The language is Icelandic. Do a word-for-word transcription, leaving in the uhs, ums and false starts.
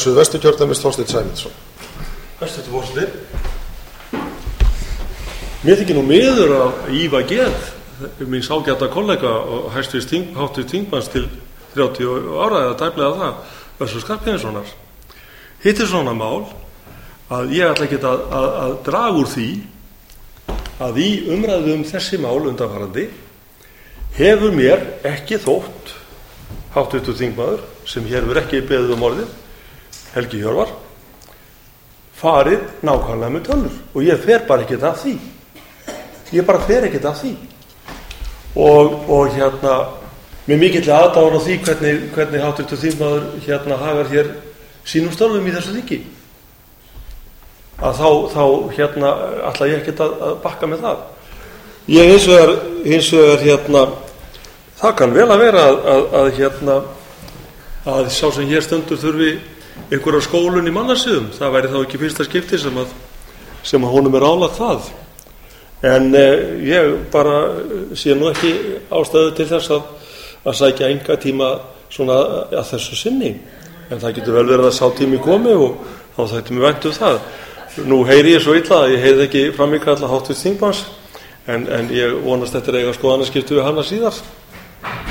Suðvesturkjördæmis Þorsteinn Sæmundsson. Hæstvirtur forseti. Mér þykir nú miður að ýfa geð míns ágæta kollega og hæstvirts þing, háttvirts þingmanns til þrjátíu ára eða tæplega það, Össurs Skarphéðinssonar. Hitt er svona mál að ég ætla ekki að, að, að draga úr því að í umræðu um þessi mál undanfarandi hefur mér ekki þótt háttvirtur þingmaður sem hér verður ekki beðið um orðið, Helgi Hjörvar, farið nákvæmlega með tölur og ég fer bara ekkert að því. Ég bara fer ekkert að því. Og, og hérna, með mikill aðdáun á því hvernig, hvernig háttvirtur þingmaður hérna hagar hér sínum störfum í þessu þingi. Að þá, þá hérna, ætla ég ekkert að, að bakka með það. Ég hins vegar, hins vegar hérna, það kann vel að vera að, að, að hérna, að sá sem hér stendur þurfi einhverja skólun í mannasiðum. Það væri þá ekki fyrsta skipti sem að, sem að honum er álagt það. En eh, ég bara sé nú ekki ástæðu til þess að, að sækja enga tíma svona að þessu sinni. En það getur vel verið að sá tími komi og þá þætti mér vænt um það. Nú heyri ég svo illa að ég heyrði ekki framíkalla háttvirts þingmanns en, en ég vonast eftir eiga skoðanaskipti við hana síðar.